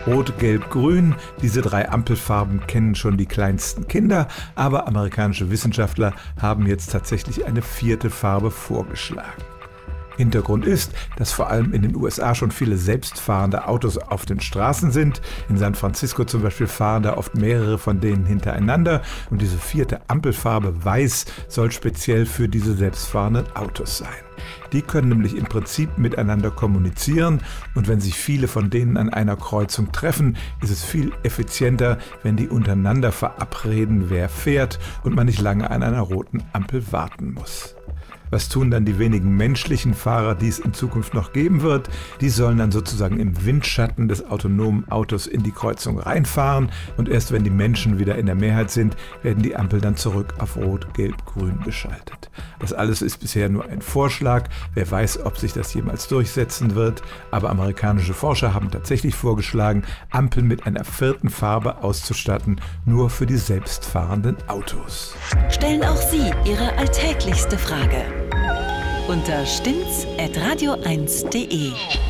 Rot, Gelb, Grün. Diese 3 Ampelfarben kennen schon die kleinsten Kinder, aber amerikanische Wissenschaftler haben jetzt tatsächlich eine 4. Farbe vorgeschlagen. Hintergrund ist, dass vor allem in den USA schon viele selbstfahrende Autos auf den Straßen sind. In San Francisco zum Beispiel fahren da oft mehrere von denen hintereinander. Und diese 4. Ampelfarbe Weiß soll speziell für diese selbstfahrenden Autos sein. Die können nämlich im Prinzip miteinander kommunizieren. Und wenn sich viele von denen an einer Kreuzung treffen, ist es viel effizienter, wenn die untereinander verabreden, wer fährt und man nicht lange an einer roten Ampel warten muss. Was tun dann die wenigen menschlichen Fahrer, die es in Zukunft noch geben wird? Die sollen dann sozusagen im Windschatten des autonomen Autos in die Kreuzung reinfahren und erst wenn die Menschen wieder in der Mehrheit sind, werden die Ampeln dann zurück auf Rot, Gelb, Grün geschaltet. Das alles ist bisher nur ein Vorschlag. Wer weiß, ob sich das jemals durchsetzen wird. Aber amerikanische Forscher haben tatsächlich vorgeschlagen, Ampeln mit einer 4. Farbe auszustatten, nur für die selbstfahrenden Autos. Stellen auch Sie Ihre alltäglichste Frage unter stimmt's@radio1.de.